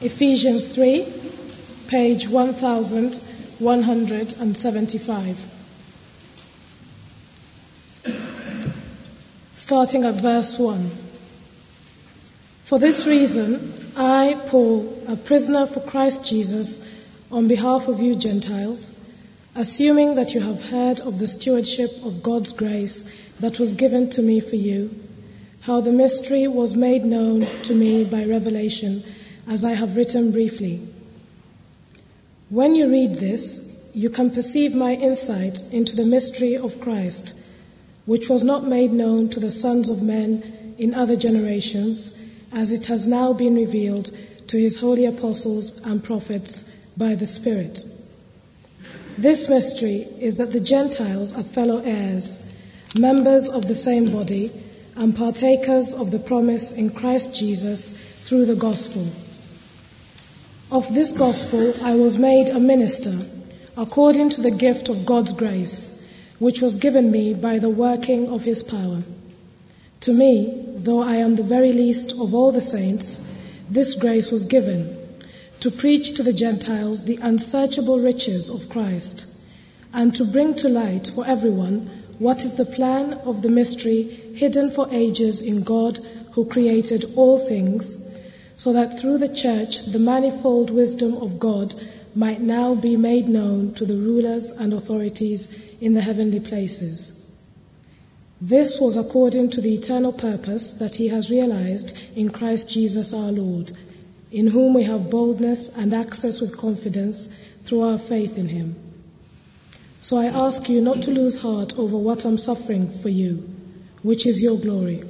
Ephesians 3, page 1175. Starting at verse 1. For this reason, I, Paul, a prisoner for Christ Jesus, on behalf of you Gentiles, assuming that you have heard of the stewardship of God's grace that was given to me for you, how the mystery was made known to me by revelation, as I have written briefly. When you read this, you can perceive my insight into the mystery of Christ, which was not made known to the sons of men in other generations, as it has now been revealed to his holy apostles and prophets by the Spirit. This mystery is that the Gentiles are fellow heirs, members of the same body, and partakers of the promise in Christ Jesus through the gospel. Of this gospel I was made a minister, according to the gift of God's grace, which was given me by the working of his power. To me, though I am the very least of all the saints, this grace was given, to preach to the Gentiles the unsearchable riches of Christ, and to bring to light for everyone what is the plan of the mystery hidden for ages in God who created all things, so that through the church the manifold wisdom of God might now be made known to the rulers and authorities in the heavenly places. This was according to the eternal purpose that he has realized in Christ Jesus our Lord, in whom we have boldness and access with confidence through our faith in him. So I ask you not to lose heart over what I'm suffering for you, which is your glory.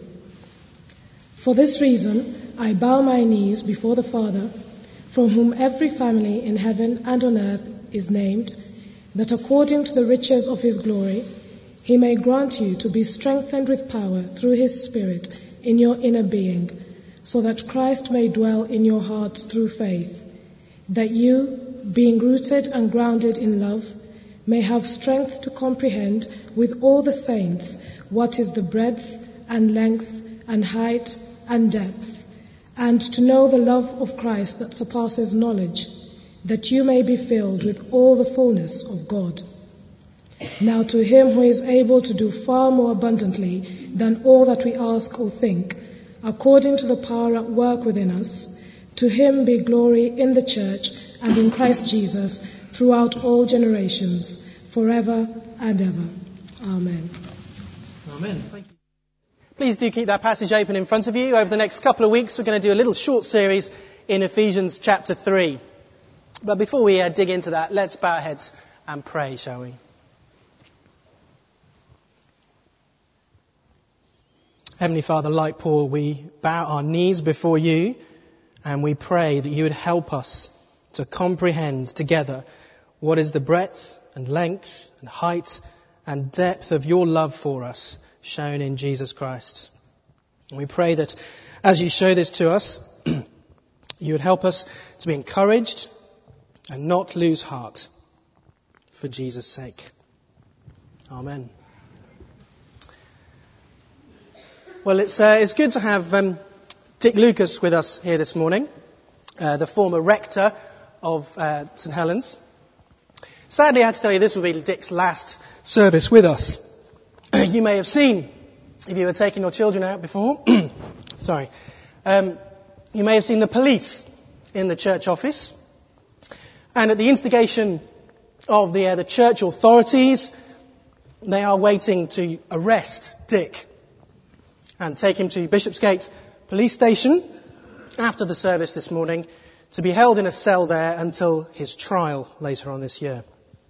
For this reason, I bow my knees before the Father, from whom every family in heaven and on earth is named, that according to the riches of his glory, he may grant you to be strengthened with power through his Spirit in your inner being, so that Christ may dwell in your hearts through faith, that you, being rooted and grounded in love, may have strength to comprehend with all the saints what is the breadth and length and height and depth, and to know the love of Christ that surpasses knowledge, that you may be filled with all the fullness of God. Now to him who is able to do far more abundantly than all that we ask or think, according to the power at work within us, to him be glory in the church and in Christ Jesus throughout all generations, forever and ever. Amen. Amen. Thank you. Please do keep that passage open in front of you. Over the next couple of weeks, we're going to do a little short series in Ephesians chapter 3. But before we dig into that, let's bow our heads and pray, shall we? Heavenly Father, like Paul, we bow our knees before you and we pray that you would help us to comprehend together what is the breadth and length and height and depth of your love for us shown in Jesus Christ. And we pray that as you show this to us, you would help us to be encouraged and not lose heart for Jesus' sake. Amen. Well, it's good to have Dick Lucas with us here this morning, the former rector of St Helens. Sadly, I have to tell you, this will be Dick's last service with us. You may have seen, if you were taking your children out before, you may have seen the police in the church office. And at the instigation of the church authorities, they are waiting to arrest Dick and take him to Bishopsgate Police Station after the service this morning to be held in a cell there until his trial later on this year.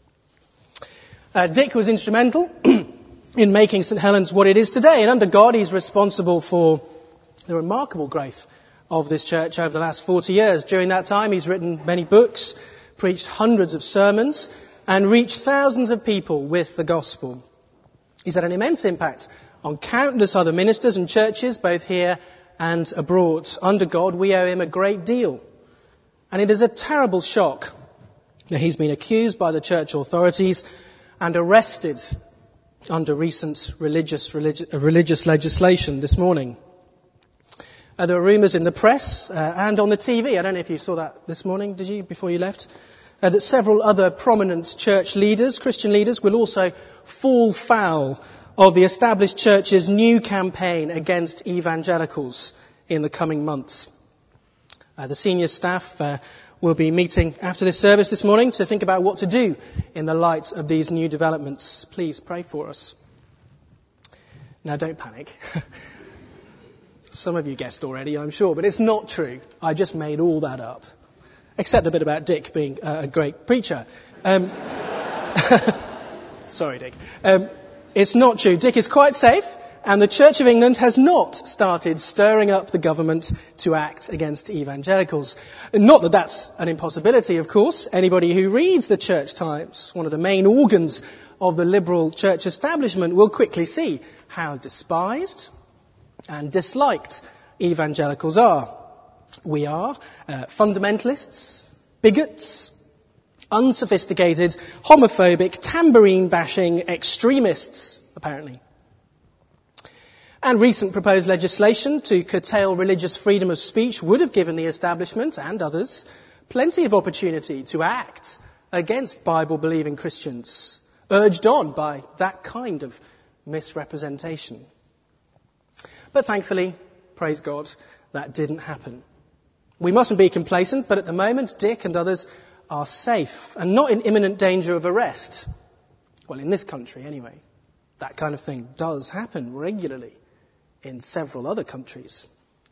Dick was instrumental in making St Helens what it is today, and under God he's responsible for the remarkable growth of this church over the last 40 years. During that time he's written many books, preached hundreds of sermons, and reached thousands of people with the gospel. He's had an immense impact on countless other ministers and churches, both here and abroad. Under God, we owe him a great deal. And it is a terrible shock that he's been accused by the church authorities and arrested under recent religious legislation this morning. There were rumours in the press and on the TV, I don't know if you saw that this morning, did you, before you left? That several other prominent church leaders, Christian leaders, will also fall foul of the established church's new campaign against evangelicals in the coming months. The senior staff will be meeting after this service this morning to think about what to do in the light of these new developments. Please pray for us. Now, don't panic. Some of you guessed already, I'm sure, but it's not true. I just made all that up. Except the bit about Dick being a great preacher. Sorry, Dick. It's not true. Dick is quite safe, and the Church of England has not started stirring up the government to act against evangelicals. Not that that's an impossibility, of course. Anybody who reads the Church Times, one of the main organs of the liberal church establishment, will quickly see how despised and disliked evangelicals are. We are fundamentalists, bigots, unsophisticated, homophobic, tambourine-bashing extremists, apparently. And recent proposed legislation to curtail religious freedom of speech would have given the establishment and others plenty of opportunity to act against Bible-believing Christians, urged on by that kind of misrepresentation. But thankfully, praise God, that didn't happen. We mustn't be complacent, but at the moment, Dick and others are safe and not in imminent danger of arrest. Well, in this country, anyway. That kind of thing does happen regularly in several other countries.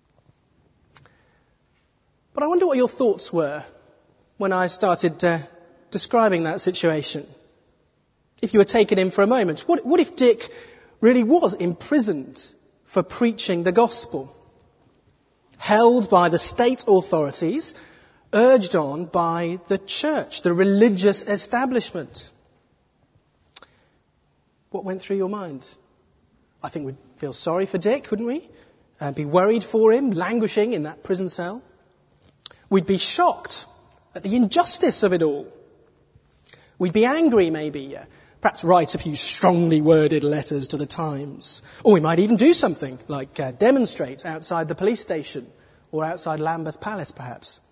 But I wonder what your thoughts were when I started describing that situation. If you were taken in for a moment, what if Dick really was imprisoned for preaching the gospel? Held by the state authorities, urged on by the church, the religious establishment. What went through your mind? I think we'd feel sorry for Dick, wouldn't we? And be worried for him, languishing in that prison cell. We'd be shocked at the injustice of it all. We'd be angry, maybe. Perhaps write a few strongly worded letters to the Times. Or we might even do something like demonstrate outside the police station or outside Lambeth Palace, perhaps.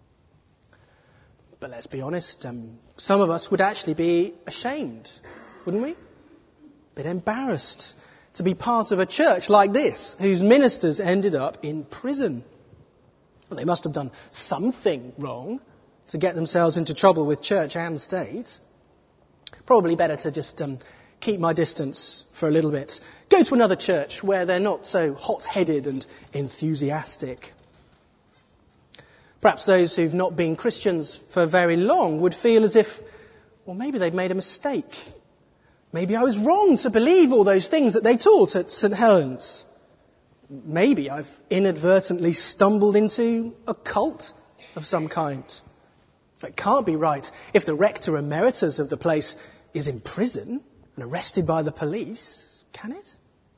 But let's be honest, some of us would actually be ashamed, wouldn't we? A bit embarrassed to be part of a church like this, whose ministers ended up in prison. Well, they must have done something wrong to get themselves into trouble with church and state. Probably better to just keep my distance for a little bit. Go to another church where they're not so hot-headed and enthusiastic. Perhaps those who've not been Christians for very long would feel as if, well, maybe they'd made a mistake. Maybe I was wrong to believe all those things that they taught at St. Helens. Maybe I've inadvertently stumbled into a cult of some kind. That can't be right if the rector emeritus of the place is in prison and arrested by the police, can it?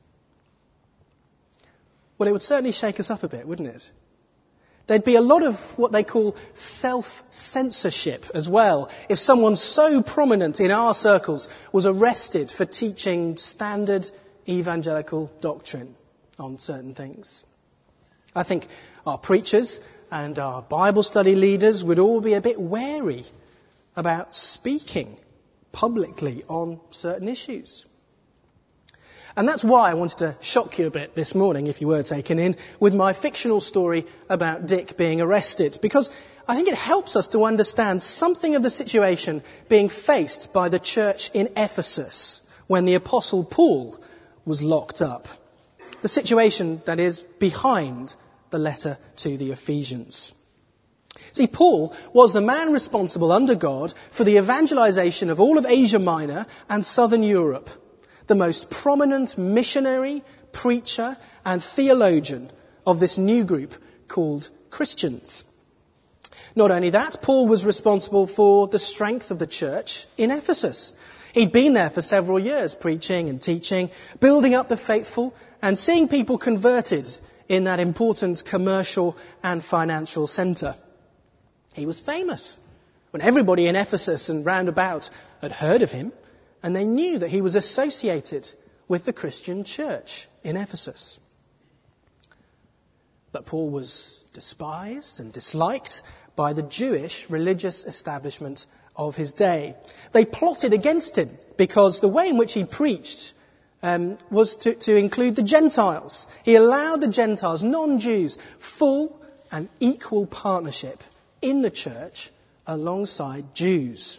Well, it would certainly shake us up a bit, wouldn't it? There'd be a lot of what they call self-censorship as well if someone so prominent in our circles was arrested for teaching standard evangelical doctrine on certain things. I think our preachers and our Bible study leaders would all be a bit wary about speaking publicly on certain issues. And that's why I wanted to shock you a bit this morning, if you were taken in, with my fictional story about Dick being arrested, because I think it helps us to understand something of the situation being faced by the church in Ephesus when the Apostle Paul was locked up. The situation, that is, behind the letter to the Ephesians. See, Paul was the man responsible under God for the evangelization of all of Asia Minor and southern Europe, the most prominent missionary, preacher and theologian of this new group called Christians. Not only that, Paul was responsible for the strength of the church in Ephesus. He'd been there for several years, preaching and teaching, building up the faithful and seeing people converted in that important commercial and financial centre. He was famous when everybody in Ephesus and round about had heard of him, and they knew that he was associated with the Christian church in Ephesus. But Paul was despised and disliked by the Jewish religious establishment of his day. They plotted against him because the way in which he preached was to include the Gentiles. He allowed the Gentiles, non-Jews, full and equal partnership in the church alongside Jews.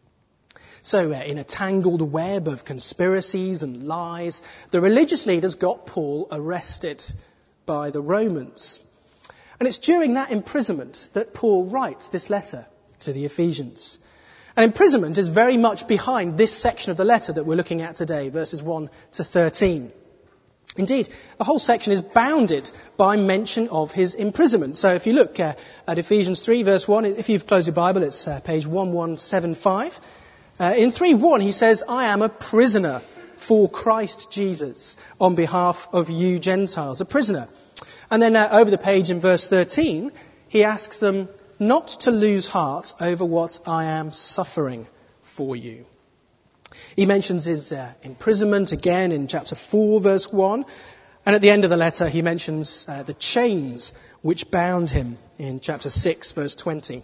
So in a tangled web of conspiracies and lies, the religious leaders got Paul arrested by the Romans. And it's during that imprisonment that Paul writes this letter to the Ephesians. And imprisonment is very much behind this section of the letter that we're looking at today, verses 1 to 13. Indeed, the whole section is bounded by mention of his imprisonment. So if you look at Ephesians 3 verse 1, if you've closed your Bible, it's page 1175. In 3:1 he says, I am a prisoner for Christ Jesus on behalf of you Gentiles, a prisoner. And then over the page in verse 13, he asks them not to lose heart over what I am suffering for you. He mentions his imprisonment again in chapter 4 verse 1. And at the end of the letter he mentions the chains which bound him in chapter 6 verse 20.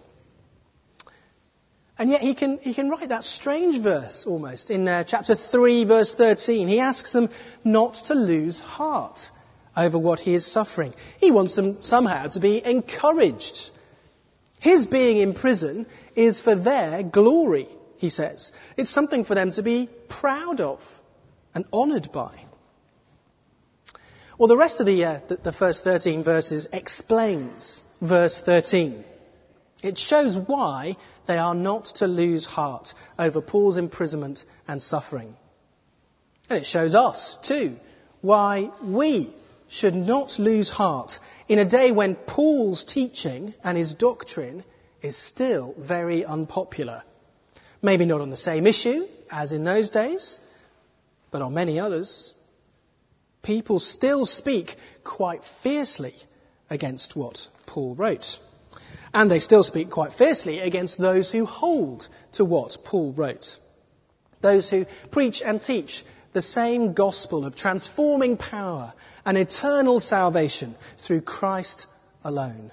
And yet he can write that strange verse almost in chapter 3 verse 13. He asks them not to lose heart over what he is suffering. He wants them somehow to be encouraged. His being in prison is for their glory, he says. It's something for them to be proud of and honoured by. Well, the rest of the first 13 verses explains verse 13. It shows why they are not to lose heart over Paul's imprisonment and suffering. And it shows us, too, why we should not lose heart in a day when Paul's teaching and his doctrine is still very unpopular. Maybe not on the same issue as in those days, but on many others. People still speak quite fiercely against what Paul wrote. And they still speak quite fiercely against those who hold to what Paul wrote. Those who preach and teach the same gospel of transforming power and eternal salvation through Christ alone.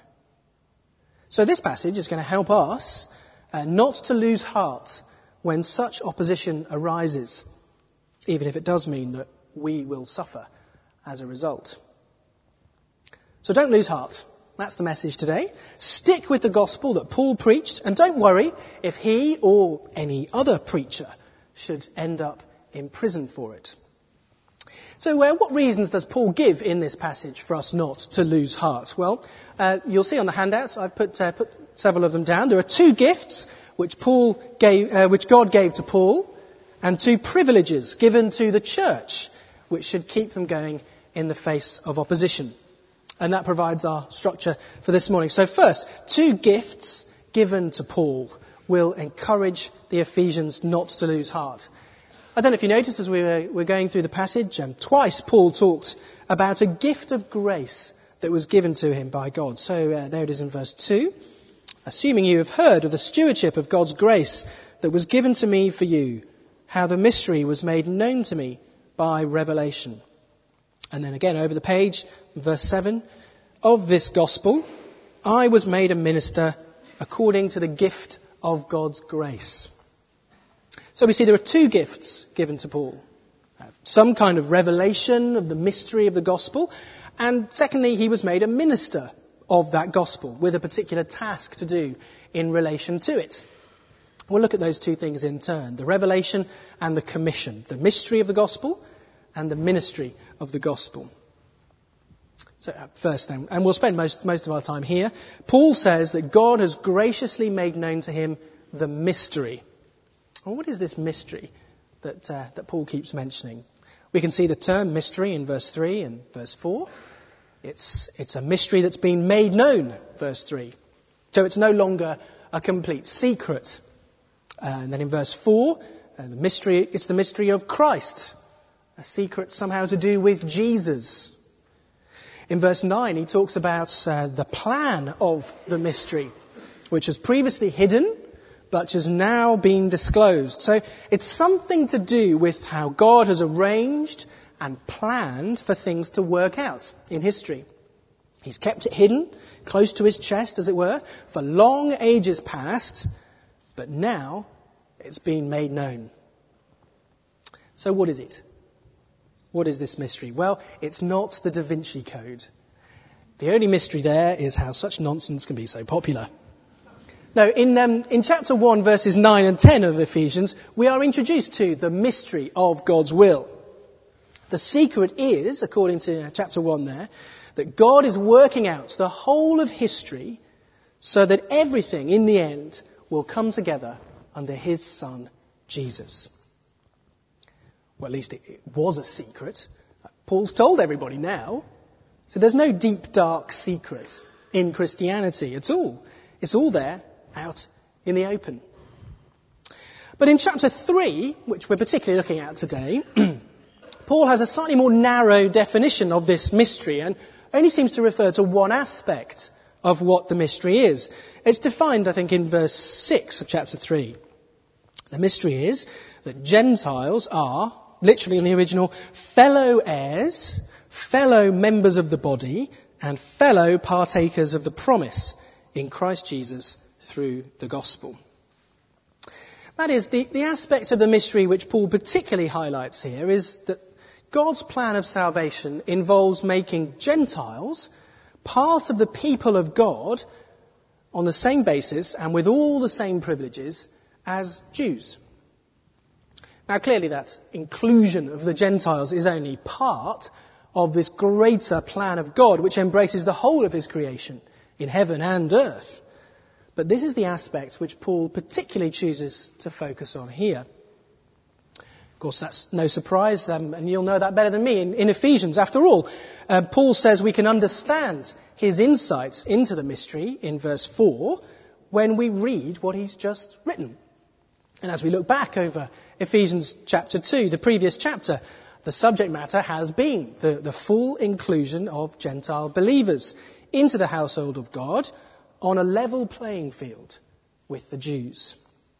So this passage is going to help us not to lose heart when such opposition arises, even if it does mean that we will suffer as a result. So don't lose heart. That's the message today. Stick with the gospel that Paul preached, and don't worry if he or any other preacher should end up in prison for it. So what reasons does Paul give in this passage for us not to lose heart? Well, you'll see on the handouts, I've put several of them down. There are 2 gifts which God gave to Paul, and 2 privileges given to the church, which should keep them going in the face of opposition. And that provides our structure for this morning. So first, 2 gifts given to Paul will encourage the Ephesians not to lose heart. I don't know if you noticed as we were going through the passage, twice Paul talked about a gift of grace that was given to him by God. So there it is in verse 2. Assuming you have heard of the stewardship of God's grace that was given to me for you, how the mystery was made known to me by revelation. And then again over the page, verse 7, of this gospel, I was made a minister according to the gift of God's grace. So we see there are 2 gifts given to Paul. Some kind of revelation of the mystery of the gospel. And secondly, he was made a minister of that gospel with a particular task to do in relation to it. We'll look at those 2 things in turn. The revelation and the commission. The mystery of the gospel and the ministry of the gospel. So first then, and we'll spend most of our time here, Paul says that God has graciously made known to him the mystery. Well, what is this mystery that Paul keeps mentioning? We can see the term mystery in verse 3 and verse 4. It's a mystery that's been made known, verse 3. So it's no longer a complete secret. And then in verse 4, it's the mystery of Christ. A secret somehow to do with Jesus. In verse 9, he talks about the plan of the mystery, which was previously hidden, but has now been disclosed. So it's something to do with how God has arranged and planned for things to work out in history. He's kept it hidden, close to his chest, as it were, for long ages past, but now it's been made known. So what is it? What is this mystery? Well, it's not the Da Vinci Code. The only mystery there is how such nonsense can be so popular. No, in chapter 1, verses 9 and 10 of Ephesians, we are introduced to the mystery of God's will. The secret is, according to chapter 1 there, that God is working out the whole of history so that everything in the end will come together under his Son, Jesus. Well, at least it was a secret. Paul's told everybody now. So there's no deep, dark secret in Christianity at all. It's all there, out in the open. But in chapter 3, which we're particularly looking at today, Paul has a slightly more narrow definition of this mystery and only seems to refer to one aspect of what the mystery is. It's defined, I think, in verse 6 of chapter 3. The mystery is that Gentiles are, literally in the original, fellow heirs, fellow members of the body, and fellow partakers of the promise in Christ Jesus through the gospel. That is, the aspect of the mystery which Paul particularly highlights here is that God's plan of salvation involves making Gentiles part of the people of God on the same basis and with all the same privileges as Jews. Now, clearly that inclusion of the Gentiles is only part of this greater plan of God which embraces the whole of his creation in heaven and earth. But this is the aspect which Paul particularly chooses to focus on here. Of course, that's no surprise, and you'll know that better than me. In Ephesians, after all, Paul says we can understand his insights into the mystery in verse 4 when we read what he's just written. And as we look back over Ephesians chapter 2, the previous chapter, the subject matter has been the full inclusion of Gentile believers into the household of God on a level playing field with the Jews.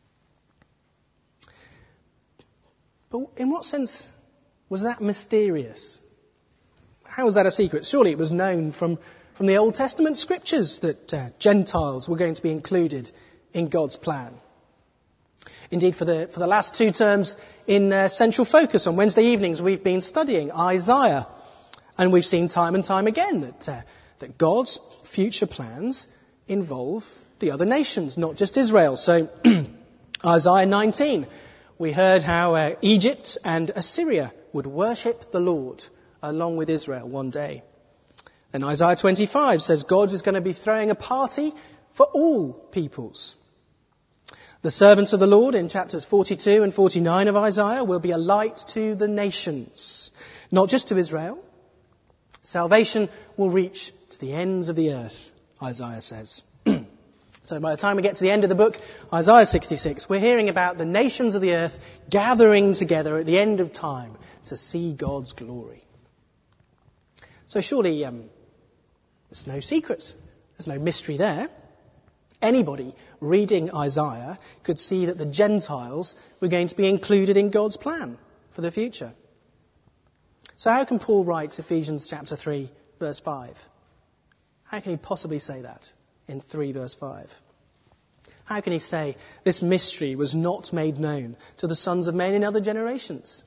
But in what sense was that mysterious? How was that a secret? Surely it was known from the Old Testament scriptures that Gentiles were going to be included in God's plan. Indeed, for the last 2 terms in Central Focus on Wednesday evenings, we've been studying Isaiah. And we've seen time and time again that God's future plans involve the other nations, not just Israel. So Isaiah 19, we heard how Egypt and Assyria would worship the Lord along with Israel one day. And Isaiah 25 says God is going to be throwing a party for all peoples. The servants of the Lord in chapters 42 and 49 of Isaiah will be a light to the nations, not just to Israel. Salvation will reach to the ends of the earth, Isaiah says. So by the time we get to the end of the book, Isaiah 66, we're hearing about the nations of the earth gathering together at the end of time to see God's glory. So surely there's no secret, there's no mystery there. Anybody reading Isaiah could see that the Gentiles were going to be included in God's plan for the future. So how can Paul write Ephesians chapter 3, verse 5? How can he possibly say that in 3 verse 5? How can he say this mystery was not made known to the sons of men in other generations?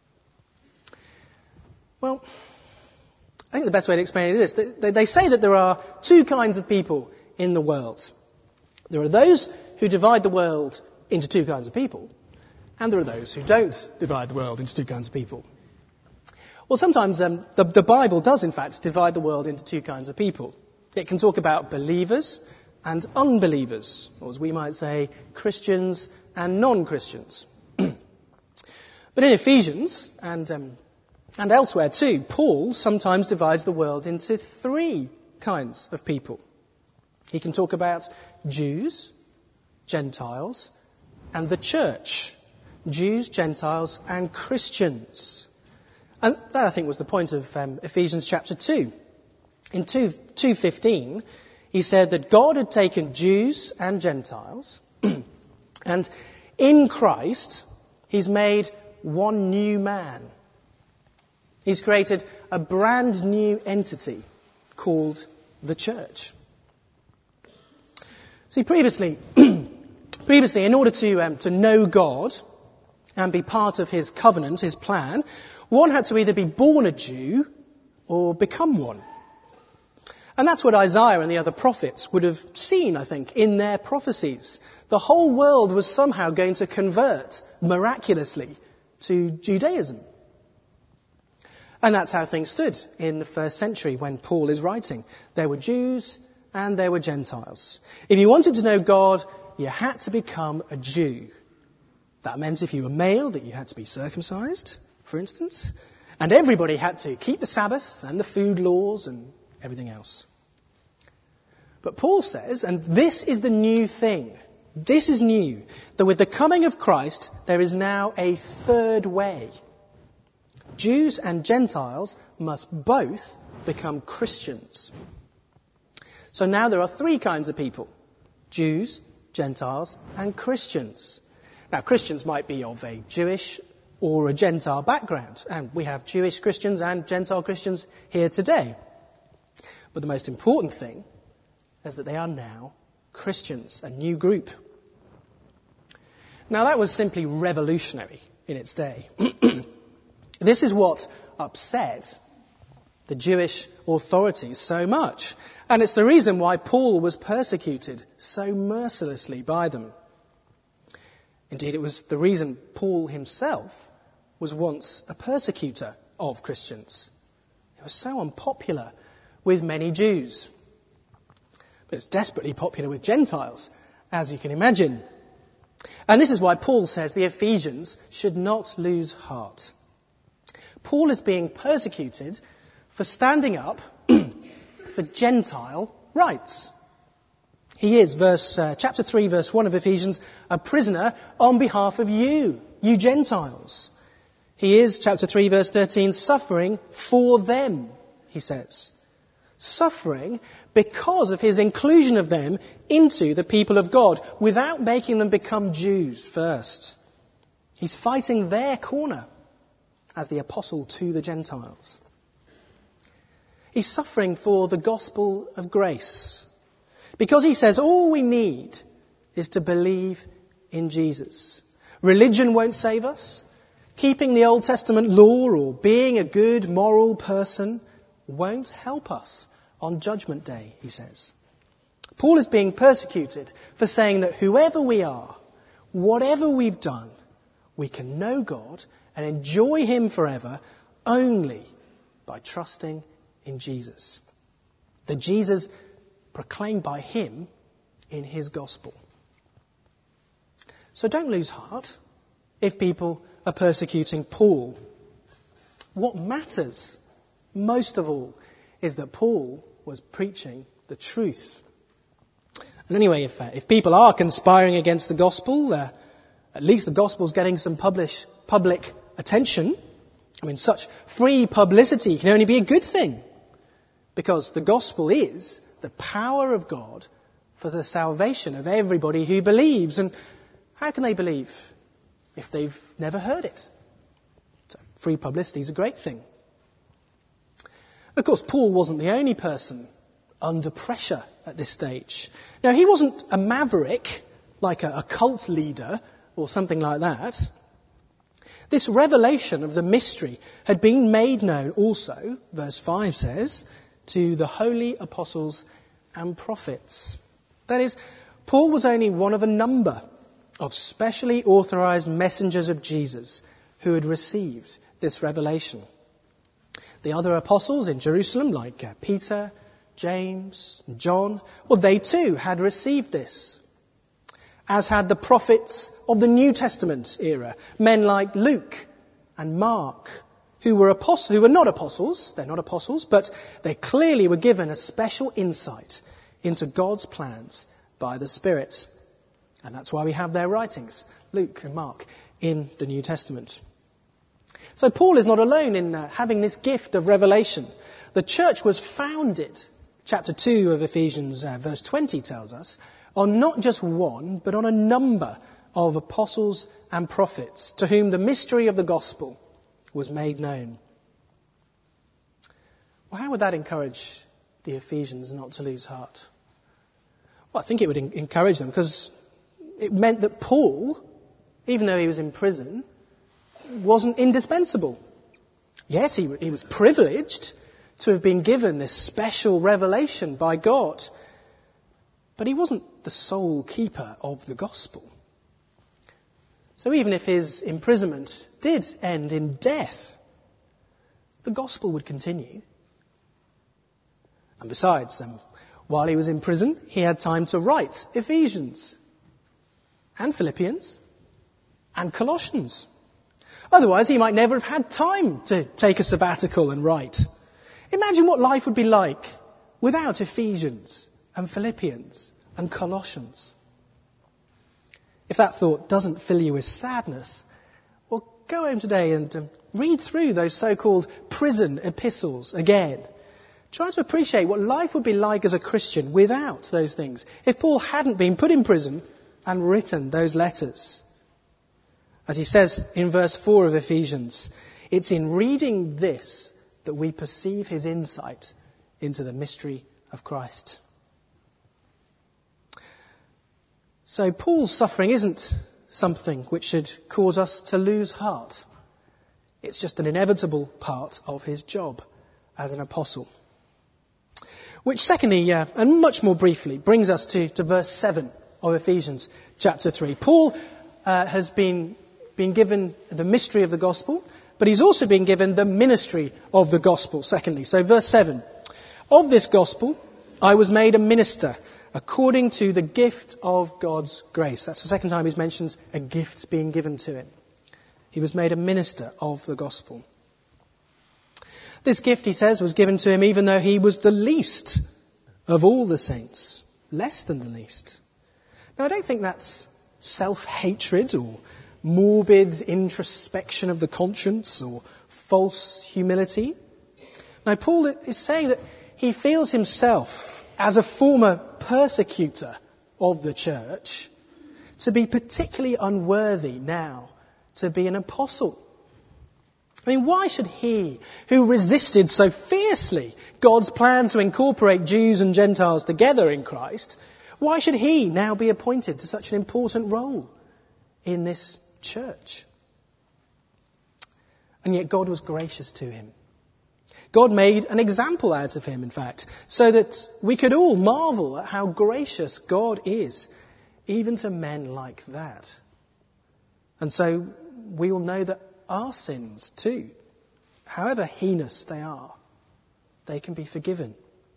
Well, I think the best way to explain it is this. They say that there are 2 kinds of people in the world. There are those who divide the world into 2 kinds of people, and there are those who don't divide the world into 2 kinds of people. Well, sometimes the Bible does, in fact, divide the world into 2 kinds of people. It can talk about believers and unbelievers, or as we might say, Christians and non-Christians. But in Ephesians and elsewhere too, Paul sometimes divides the world into 3 kinds of people. He can talk about Jews, Gentiles, and the church. Jews, Gentiles, and Christians. And that, I think, was the point of Ephesians chapter 2. In 2:15, he said that God had taken Jews and Gentiles, and in Christ, he's made one new man. He's created a brand new entity called the church. See, previously, in order to know God and be part of his covenant, his plan, one had to either be born a Jew or become one. And that's what Isaiah and the other prophets would have seen, I think, in their prophecies. The whole world was somehow going to convert miraculously to Judaism. And that's how things stood in the first century when Paul is writing. There were Jews and there were Gentiles. If you wanted to know God, you had to become a Jew. That meant if you were male that you had to be circumcised, for instance. And everybody had to keep the Sabbath and the food laws and everything else. But Paul says, and this is the new thing, this is new, that with the coming of Christ there is now a third way. Jews and Gentiles must both become Christians. So now there are three kinds of people: Jews, Gentiles, and Christians. Now, Christians might be of a Jewish or a Gentile background, and we have Jewish Christians and Gentile Christians here today. But the most important thing is that they are now Christians, a new group. Now, that was simply revolutionary in its day. This is what upset the Jewish authorities so much. And it's the reason why Paul was persecuted so mercilessly by them. Indeed, it was the reason Paul himself was once a persecutor of Christians. He was so unpopular with many Jews. But it's desperately popular with Gentiles, as you can imagine. And this is why Paul says the Ephesians should not lose heart. Paul is being persecuted for standing up for Gentile rights. He is, chapter 3, verse 1 of Ephesians, a prisoner on behalf of you Gentiles. He is, chapter 3, verse 13, suffering for them, he says. Suffering because of his inclusion of them into the people of God, without making them become Jews first. He's fighting their corner as the apostle to the Gentiles. He's suffering for the gospel of grace, because he says all we need is to believe in Jesus. Religion won't save us. Keeping the Old Testament law or being a good moral person won't help us on Judgment Day, he says. Paul is being persecuted for saying that whoever we are, whatever we've done, we can know God and enjoy him forever only by trusting in Jesus. The Jesus proclaimed by him in his gospel. So don't lose heart if people are persecuting Paul. What matters most of all is that Paul was preaching the truth. And anyway, if people are conspiring against the gospel, at least the gospel's getting some public attention. I mean, such free publicity can only be a good thing, because the gospel is the power of God for the salvation of everybody who believes. And how can they believe if they've never heard it? So free publicity is a great thing. Of course, Paul wasn't the only person under pressure at this stage. Now, he wasn't a maverick, like a cult leader or something like that. This revelation of the mystery had been made known also, verse 5 says, to the holy apostles and prophets. That is, Paul was only one of a number of specially authorized messengers of Jesus who had received this revelation. The other apostles in Jerusalem, like Peter, James, and John, well, they too had received this, as had the prophets of the New Testament era, men like Luke and Mark, who were not apostles, they're not apostles, but they clearly were given a special insight into God's plans by the Spirit. And that's why we have their writings, Luke and Mark, in the New Testament. So Paul is not alone in having this gift of revelation. The church was founded, chapter 2 of Ephesians, verse 20 tells us, on not just one, but on a number of apostles and prophets to whom the mystery of the gospel was made known. Well, how would that encourage the Ephesians not to lose heart? Well, I think it would encourage them, because it meant that Paul, even though he was in prison, wasn't indispensable. Yes, he was privileged to have been given this special revelation by God, but he wasn't the sole keeper of the gospel. So even if his imprisonment did end in death, the gospel would continue. And besides, while he was in prison, he had time to write Ephesians and Philippians and Colossians. Otherwise, he might never have had time to take a sabbatical and write. Imagine what life would be like without Ephesians and Philippians and Colossians. If that thought doesn't fill you with sadness, well, go home today and read through those so-called prison epistles again. Try to appreciate what life would be like as a Christian without those things, if Paul hadn't been put in prison and written those letters. As he says in verse 4 of Ephesians, it's in reading this that we perceive his insight into the mystery of Christ. So Paul's suffering isn't something which should cause us to lose heart. It's just an inevitable part of his job as an apostle. Which secondly, and much more briefly, brings us to verse 7 of Ephesians chapter 3. Paul has been given the mystery of the gospel, but he's also been given the ministry of the gospel, secondly. So verse 7, of this gospel I was made a minister according to the gift of God's grace. That's the second time he's mentioned a gift being given to him. He was made a minister of the gospel. This gift, he says, was given to him even though he was the least of all the saints, less than the least. Now, I don't think that's self-hatred or morbid introspection of the conscience or false humility. Now, Paul is saying that he feels himself, as a former persecutor of the church, to be particularly unworthy now to be an apostle. I mean, why should he, who resisted so fiercely God's plan to incorporate Jews and Gentiles together in Christ, why should he now be appointed to such an important role in this church? And yet God was gracious to him. God made an example out of him, in fact, so that we could all marvel at how gracious God is, even to men like that. And so we all know that our sins too, however heinous they are, they can be forgiven.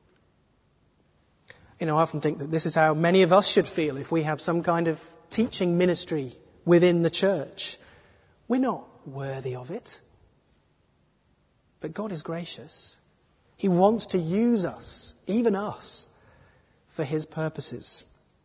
I often think that this is how many of us should feel if we have some kind of teaching ministry within the church. We're not worthy of it. But God is gracious. He wants to use us, even us, for his purposes.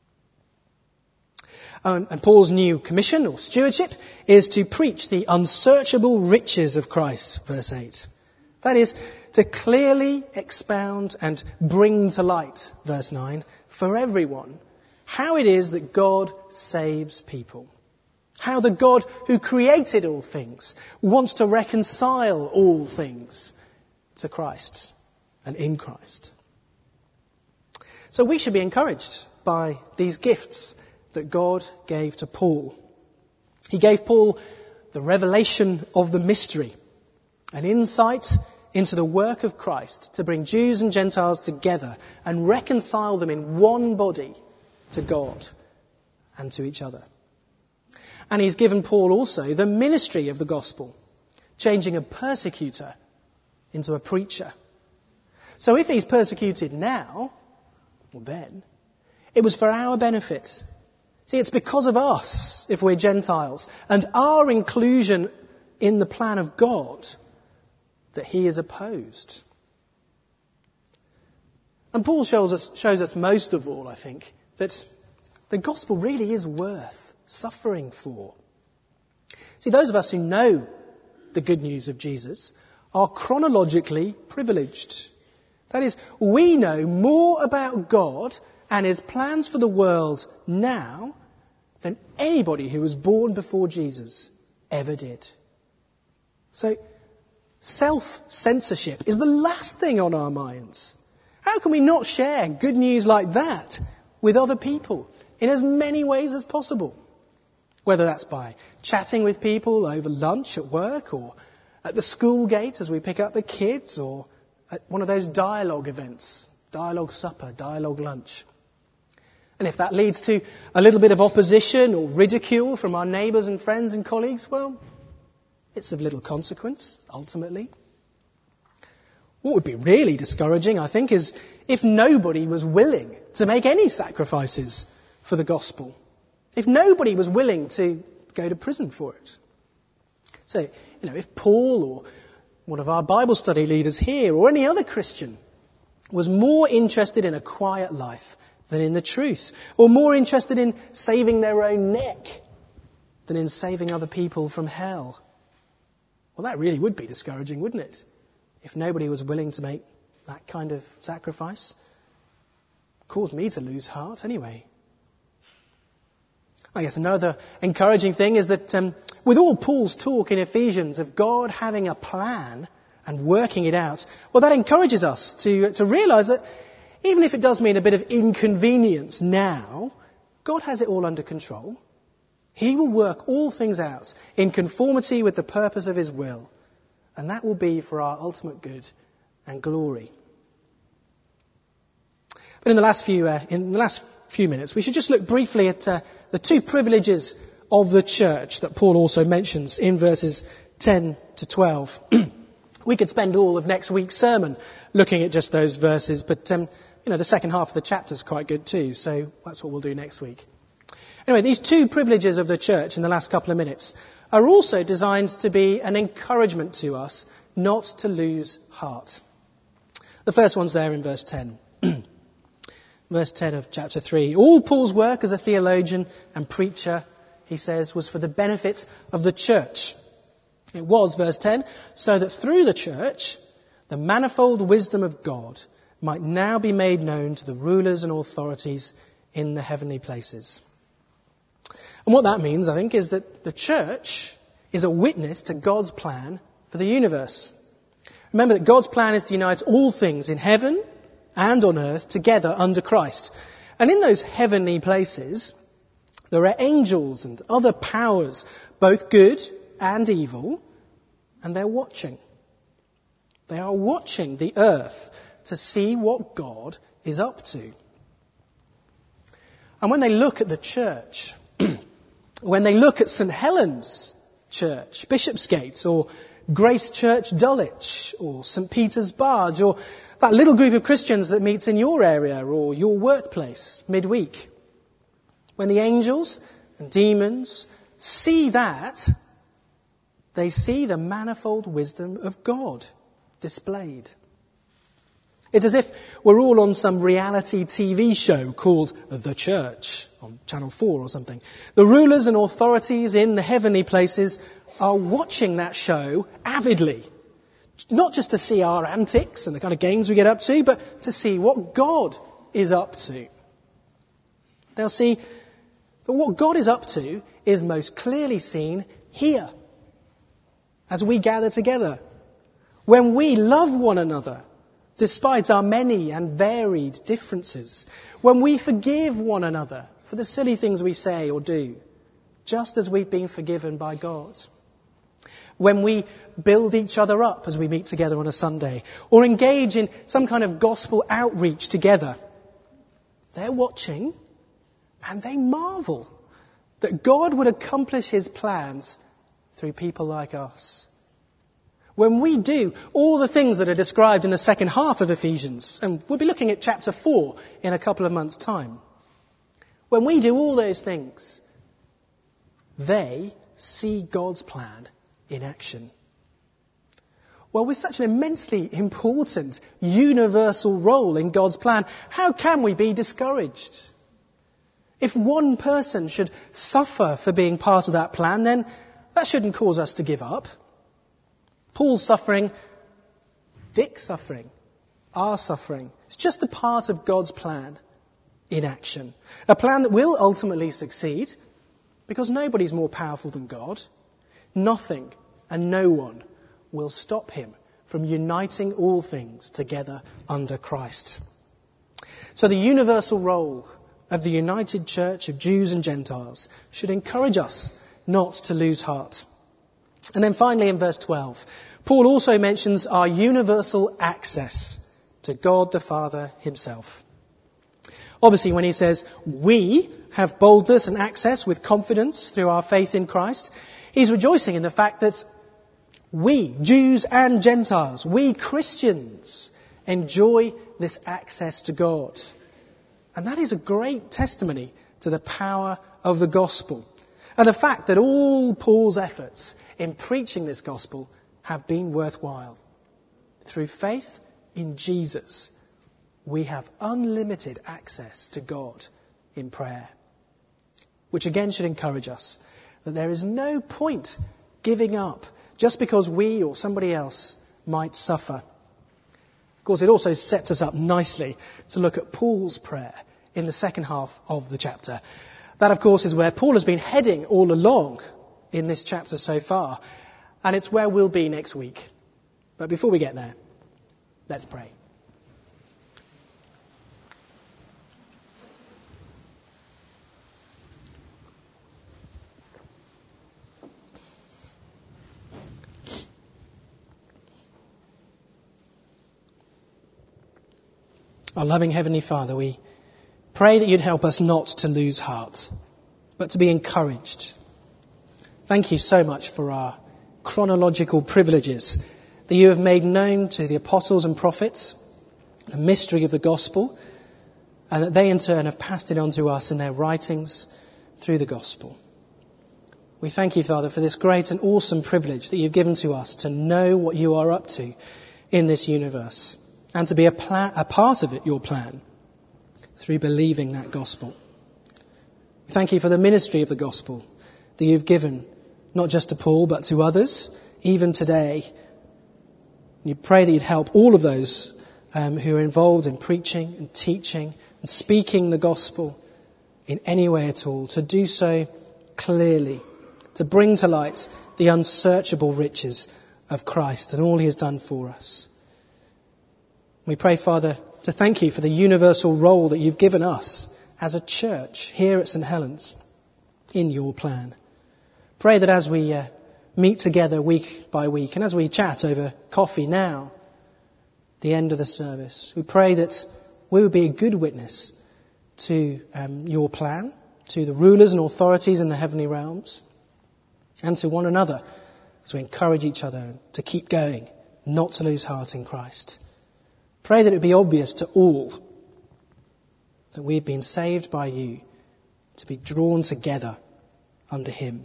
And Paul's new commission or stewardship is to preach the unsearchable riches of Christ, verse 8. That is, to clearly expound and bring to light, verse 9, for everyone, how it is that God saves people. How the God who created all things wants to reconcile all things to Christ and in Christ. So we should be encouraged by these gifts that God gave to Paul. He gave Paul the revelation of the mystery, an insight into the work of Christ to bring Jews and Gentiles together and reconcile them in one body to God and to each other. And he's given Paul also the ministry of the gospel, changing a persecutor into a preacher. So if he's persecuted now, well then, it was for our benefit. See, it's because of us, if we're Gentiles, and our inclusion in the plan of God, that he is opposed. And Paul shows us most of all, I think, that the gospel really is worth suffering for. See, those of us who know the good news of Jesus are chronologically privileged. That is, we know more about God and his plans for the world now than anybody who was born before Jesus ever did. So, self-censorship is the last thing on our minds. How can we not share good news like that with other people in as many ways as possible? Whether that's by chatting with people over lunch at work, or at the school gate as we pick up the kids, or at one of those dialogue events, dialogue supper, dialogue lunch. And if that leads to a little bit of opposition or ridicule from our neighbours and friends and colleagues, well, it's of little consequence, ultimately. What would be really discouraging, I think, is if nobody was willing to make any sacrifices for the gospel. If nobody was willing to go to prison for it. So, if Paul or one of our Bible study leaders here or any other Christian was more interested in a quiet life than in the truth, or more interested in saving their own neck than in saving other people from hell, well, that really would be discouraging, wouldn't it? If nobody was willing to make that kind of sacrifice. Caused me to lose heart anyway. I guess another encouraging thing is that with all Paul's talk in Ephesians of God having a plan and working it out, well, that encourages us to realise that even if it does mean a bit of inconvenience now, God has it all under control. He will work all things out in conformity with the purpose of his will, and that will be for our ultimate good and glory. But in the last few minutes, we should just look briefly at the two privileges of the church that Paul also mentions in verses 10 to 12. We could spend all of next week's sermon looking at just those verses, but the second half of the chapter is quite good too, so that's what we'll do next week. Anyway, these two privileges of the church in the last couple of minutes are also designed to be an encouragement to us not to lose heart. The first one's there in verse 10. Verse 10 of chapter 3. All Paul's work as a theologian and preacher, he says, was for the benefit of the church. It was, verse 10, so that through the church, the manifold wisdom of God might now be made known to the rulers and authorities in the heavenly places. And what that means, I think, is that the church is a witness to God's plan for the universe. Remember that God's plan is to unite all things in heaven and on earth together under Christ. And in those heavenly places, there are angels and other powers, both good and evil, and they're watching. They are watching the earth to see what God is up to. And when they look at the church, when they look at St. Helen's Church, Bishopsgate, or Grace Church Dulwich, or St. Peter's Barge, or that little group of Christians that meets in your area or your workplace midweek, when the angels and demons see that, they see the manifold wisdom of God displayed. It's as if we're all on some reality TV show called The Church on Channel 4 or something. The rulers and authorities in the heavenly places are watching that show avidly. Not just to see our antics and the kind of games we get up to, but to see what God is up to. They'll see that what God is up to is most clearly seen here, as we gather together, when we love one another, despite our many and varied differences, when we forgive one another for the silly things we say or do, just as we've been forgiven by God. When we build each other up as we meet together on a Sunday, or engage in some kind of gospel outreach together, they're watching and they marvel that God would accomplish his plans through people like us. When we do all the things that are described in the second half of Ephesians, and we'll be looking at chapter 4 in a couple of months' time, when we do all those things, they see God's plan in action. Well, with such an immensely important, universal role in God's plan, how can we be discouraged? If one person should suffer for being part of that plan, then that shouldn't cause us to give up. Paul's suffering, Dick's suffering, our suffering, it's just a part of God's plan in action. A plan that will ultimately succeed, because nobody's more powerful than God. Nothing and no one will stop him from uniting all things together under Christ. So the universal role of the united church of Jews and Gentiles should encourage us not to lose heart. And then finally in verse 12, Paul also mentions our universal access to God the Father himself. Obviously, when he says we have boldness and access with confidence through our faith in Christ, he's rejoicing in the fact that we, Jews and Gentiles, we Christians, enjoy this access to God. And that is a great testimony to the power of the gospel and the fact that all Paul's efforts in preaching this gospel have been worthwhile. Through faith in Jesus, we have unlimited access to God in prayer. Which again should encourage us that there is no point giving up just because we or somebody else might suffer. Of course, it also sets us up nicely to look at Paul's prayer in the second half of the chapter. That, of course, is where Paul has been heading all along in this chapter so far. And it's where we'll be next week. But before we get there, let's pray. Our loving Heavenly Father, we pray that you'd help us not to lose heart, but to be encouraged. Thank you so much for our chronological privileges that you have made known to the apostles and prophets, the mystery of the gospel, and that they in turn have passed it on to us in their writings through the gospel. We thank you, Father, for this great and awesome privilege that you've given to us to know what you are up to in this universe and to be a part of it, your plan, through believing that gospel. We thank you for the ministry of the gospel that you've given, not just to Paul, but to others, even today. You pray that you'd help all of those who are involved in preaching and teaching and speaking the gospel in any way at all, to do so clearly, to bring to light the unsearchable riches of Christ and all he has done for us. We pray, Father, to thank you for the universal role that you've given us as a church here at St. Helens in your plan. Pray that as we meet together week by week and as we chat over coffee now, the end of the service, we pray that we would be a good witness to your plan, to the rulers and authorities in the heavenly realms, and to one another as we encourage each other to keep going, not to lose heart in Christ. Pray that it be obvious to all that we've been saved by you to be drawn together under him.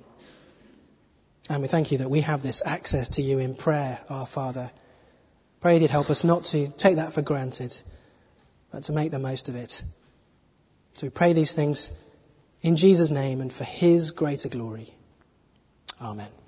And we thank you that we have this access to you in prayer, our Father. Pray that you'd help us not to take that for granted, but to make the most of it. So we pray these things in Jesus' name and for his greater glory. Amen.